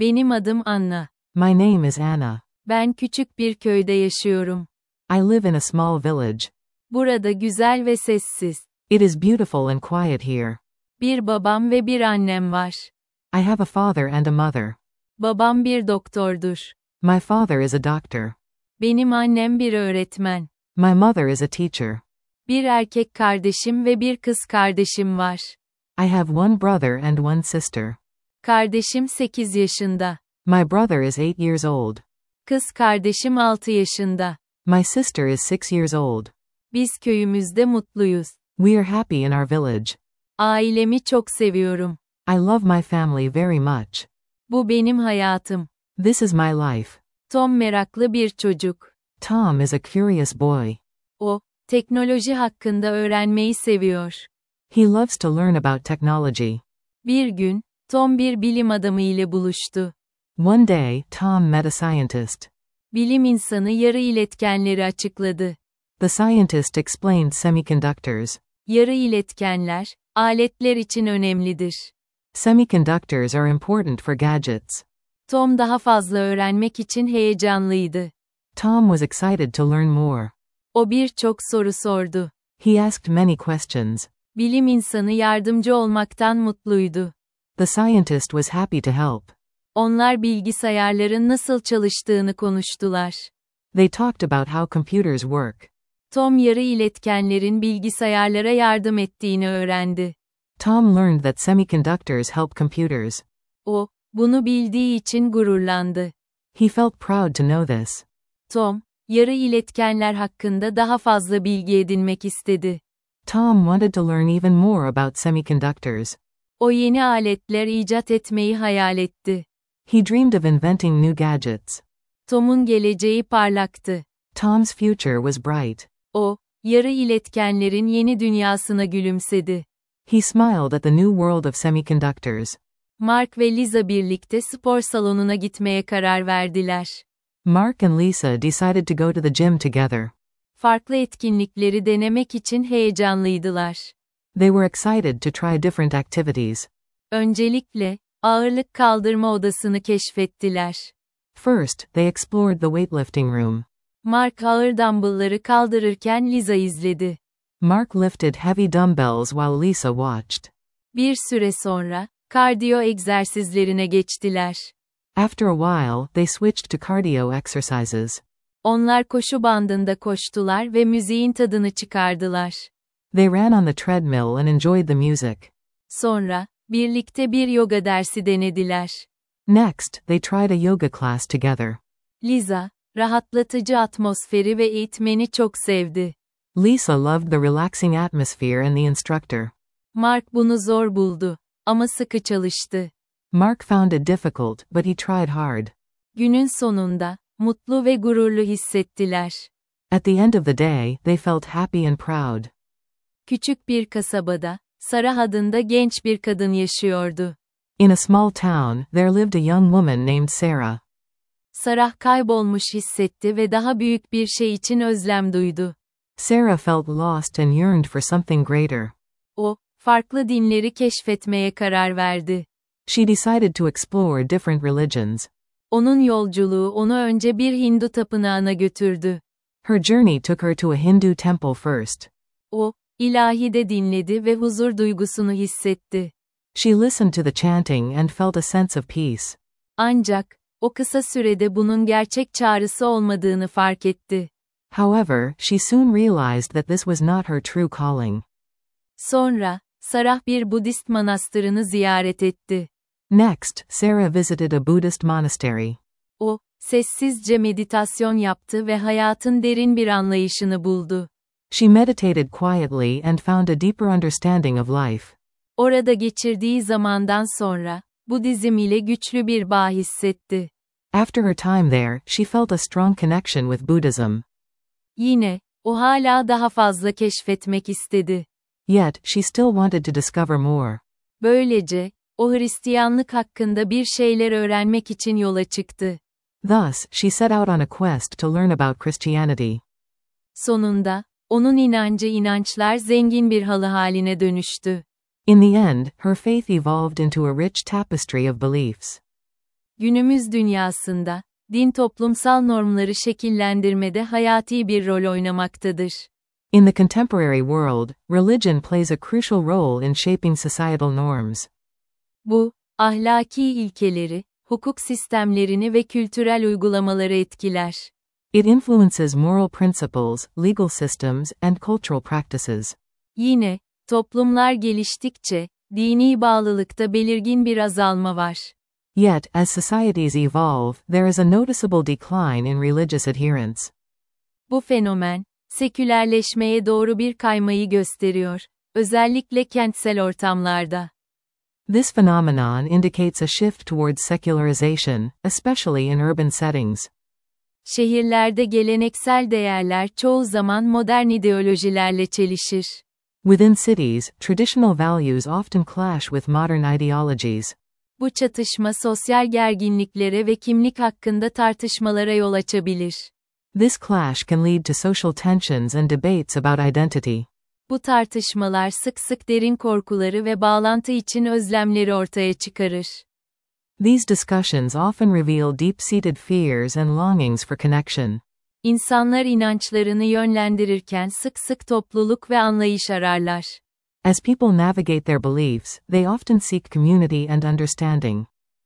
Benim adım Anna. My name is Anna. Ben küçük bir köyde yaşıyorum. I live in a small village. Burada güzel ve sessiz. It is beautiful and quiet here. Bir babam ve bir annem var. I have a father and a mother. Babam bir doktordur. My father is a doctor. Benim annem bir öğretmen. My mother is a teacher. Bir erkek kardeşim ve bir kız kardeşim var. I have one brother and one sister. Kardeşim 8 yaşında. My brother is 8 years old. Kız kardeşim 6 yaşında. My sister is 6 years old. Biz köyümüzde mutluyuz. We are happy in our village. Ailemi çok seviyorum. I love my family very much. Bu benim hayatım. This is my life. Tom meraklı bir çocuk. Tom is a curious boy. O, teknoloji hakkında öğrenmeyi seviyor. He loves to learn about technology. Bir gün, Tom bir bilim adamı ile buluştu. One day, Tom met a scientist. Bilim insanı yarı iletkenleri açıkladı. The scientist explained semiconductors. Yarı iletkenler, aletler için önemlidir. Semiconductors are important for gadgets. Tom daha fazla öğrenmek için heyecanlıydı. Tom was excited to learn more. O birçok soru sordu. He asked many questions. Bilim insanı yardımcı olmaktan mutluydu. The scientist was happy to help. Onlar bilgisayarların nasıl çalıştığını konuştular. They talked about how computers work. Tom yarı iletkenlerin bilgisayarlara yardım ettiğini öğrendi. Tom learned that semiconductors help computers. O, bunu bildiği için gururlandı. He felt proud to know this. Tom, yarı iletkenler hakkında daha fazla bilgi edinmek istedi. Tom wanted to learn even more about semiconductors. O yeni aletler icat etmeyi hayal etti. He dreamed of inventing new gadgets. Tom'un geleceği parlaktı. Tom's future was bright. O, yarı iletkenlerin yeni dünyasına gülümsedi. He smiled at the new world of semiconductors. Mark ve Lisa birlikte spor salonuna gitmeye karar verdiler. Mark and Lisa decided to go to the gym together. Farklı etkinlikleri denemek için heyecanlıydılar. They were excited to try different activities. Öncelikle, ağırlık kaldırma odasını keşfettiler. First, they explored the weightlifting room. Mark ağır dumbbellları kaldırırken Lisa izledi. Mark lifted heavy dumbbells while Lisa watched. Bir süre sonra, kardiyo egzersizlerine geçtiler. After a while, they switched to cardio exercises. Onlar koşu bandında koştular ve müziğin tadını çıkardılar. They ran on the treadmill and enjoyed the music. Sonra, birlikte bir yoga dersi denediler. Next, they tried a yoga class together. Lisa, rahatlatıcı atmosferi ve eğitmeni çok sevdi. Lisa loved the relaxing atmosphere and the instructor. Mark bunu zor buldu. Ama sıkı çalıştı. Mark found it difficult, but he tried hard. Günün sonunda, mutlu ve gururlu hissettiler. At the end of the day, they felt happy and proud. Küçük bir kasabada, Sarah adında genç bir kadın yaşıyordu. In a small town, there lived a young woman named Sarah. Sarah kaybolmuş hissetti ve daha büyük bir şey için özlem duydu. Sarah felt lost and yearned for something greater. O, farklı dinleri keşfetmeye karar verdi. She decided to explore different religions. Onun yolculuğu onu önce bir Hindu tapınağına götürdü. Her journey took her to a Hindu temple first. O, ilahide dinledi ve huzur duygusunu hissetti. She listened to the chanting and felt a sense of peace. Ancak, o kısa sürede bunun gerçek çağrısı olmadığını fark etti. However, she soon realized that this was not her true calling. Sonra, Sarah bir Budist manastırını ziyaret etti. Next, Sarah visited a Buddhist monastery. O, sessizce meditasyon yaptı ve hayatın derin bir anlayışını buldu. She meditated quietly and found a deeper understanding of life. Orada geçirdiği zamandan sonra, Budizm ile güçlü bir bağ hissetti. After her time there, she felt a strong connection with Buddhism. Yine, o hala daha fazla keşfetmek istedi. Yet, she still wanted to discover more. Böylece, o Hristiyanlık hakkında bir şeyler öğrenmek için yola çıktı. Thus, she set out on a quest to learn about Christianity. Sonunda, onun inancı inançlar zengin bir halı haline dönüştü. In the end, her faith evolved into a rich tapestry of beliefs. Günümüz dünyasında, din toplumsal normları şekillendirmede hayati bir rol oynamaktadır. In the contemporary world, religion plays a crucial role in shaping societal norms. Bu, ahlaki ilkeleri, hukuk sistemlerini ve kültürel uygulamaları etkiler. It influences moral principles, legal systems, and cultural practices. Yine, toplumlar geliştikçe, dini bağlılıkta belirgin bir azalma var. Yet, as societies evolve, there is a noticeable decline in religious adherence. Bu fenomen, sekülerleşmeye doğru bir kaymayı gösteriyor, özellikle kentsel ortamlarda. This phenomenon indicates a shift towards secularization, especially in urban settings. Şehirlerde geleneksel değerler çoğu zaman modern ideolojilerle çelişir. Within cities, traditional values often clash with modern ideologies. Bu çatışma sosyal gerginliklere ve kimlik hakkında tartışmalara yol açabilir. This clash can lead to social tensions and debates about identity. Bu tartışmalar sık sık derin korkuları ve bağlantı için özlemleri ortaya çıkarır. These discussions often reveal deep-seated fears and longings for connection. İnsanlar inançlarını yönlendirirken sık sık topluluk ve anlayış ararlar. As people navigate their beliefs, they often seek community and understanding.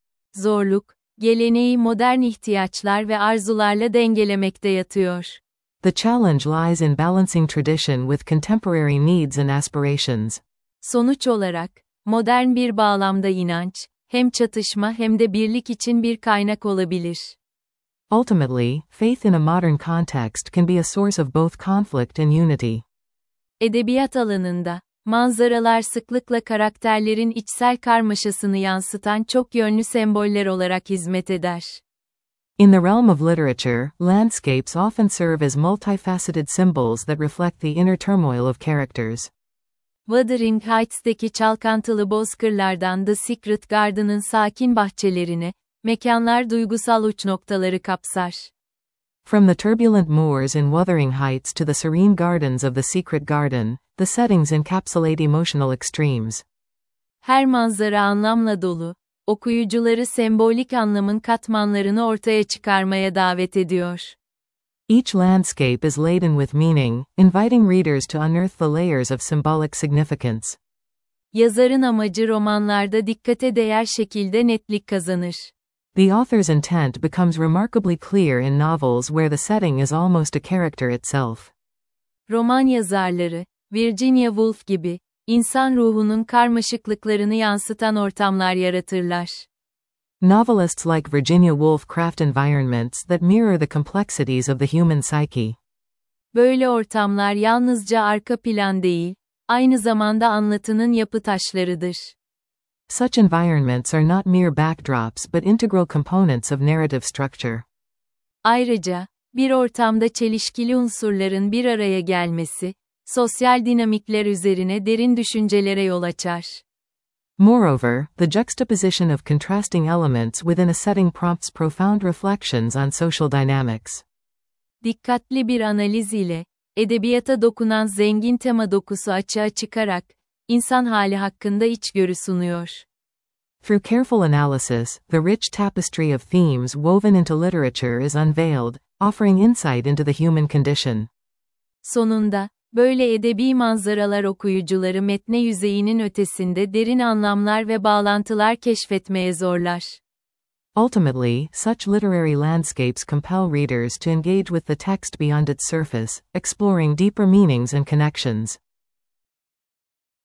Zorluk, geleneği modern ihtiyaçlar ve arzularla dengelemekte yatıyor. The challenge lies in balancing tradition with contemporary needs and aspirations. Sonuç olarak, modern bir bağlamda inanç, hem çatışma hem de birlik için bir kaynak olabilir. Ultimately, faith in a modern context can be a source of both conflict and unity. Edebiyat alanında, manzaralar sıklıkla karakterlerin içsel karmaşasını yansıtan çok yönlü semboller olarak hizmet eder. In the realm of literature, landscapes often serve as multifaceted symbols that reflect the inner turmoil of characters. Wuthering Heights'teki çalkantılı bozkırlardan The Secret Garden'ın sakin bahçelerine, mekanlar duygusal uç noktaları kapsar. From the turbulent moors in Wuthering Heights to the serene gardens of the Secret Garden, the settings encapsulate emotional extremes. Her manzara anlamla dolu, okuyucuları sembolik anlamın katmanlarını ortaya çıkarmaya davet ediyor. Each landscape is laden with meaning, inviting readers to unearth the layers of symbolic significance. Yazarın amacı romanlarda dikkate değer şekilde netlik kazanır. The author's intent becomes remarkably clear in novels where the setting is almost a character itself. Roman yazarları, Virginia Woolf gibi, insan ruhunun karmaşıklıklarını yansıtan ortamlar yaratırlar. Novelists like Virginia Woolf craft environments that mirror the complexities of the human psyche. Böyle ortamlar yalnızca arka plan değil, aynı zamanda anlatının yapı taşlarıdır. Such environments are not mere backdrops but integral components of narrative structure. Ayrıca, bir ortamda çelişkili unsurların bir araya gelmesi, sosyal dinamikler üzerine derin düşüncelere yol açar. Moreover, the juxtaposition of contrasting elements within a setting prompts profound reflections on social dynamics. Dikkatli bir analiz ile, edebiyata dokunan zengin tema dokusu açığa çıkarak, insan hali hakkında içgörü sunuyor. Through careful analysis, the rich tapestry of themes woven into literature is unveiled, offering insight into the human condition. Sonunda, böyle edebi manzaralar okuyucuları metne yüzeyinin ötesinde derin anlamlar ve bağlantılar keşfetmeye zorlar. Ultimately, such literary landscapes compel readers to engage with the text beyond its surface, exploring deeper meanings and connections.